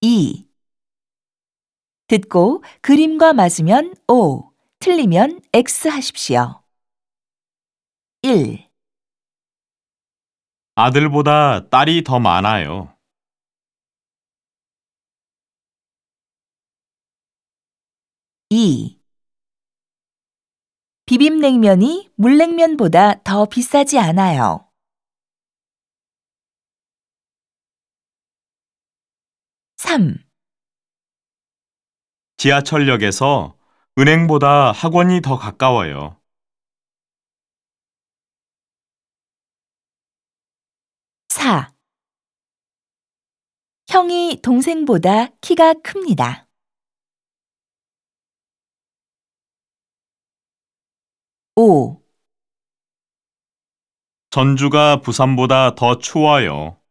2. 듣고 그림과 맞으면 O, 틀리면 X 하십시오. 1. 아들보다 딸이 더 많아요. 2. 비빔냉면이 물냉면보다 더 비싸지 않아요. 3. 지하철역에서 은행보다 학원이 더 가까워요. 4. 형이 동생보다 키가 큽니다. 5. 전주가 부산보다 더 추워요.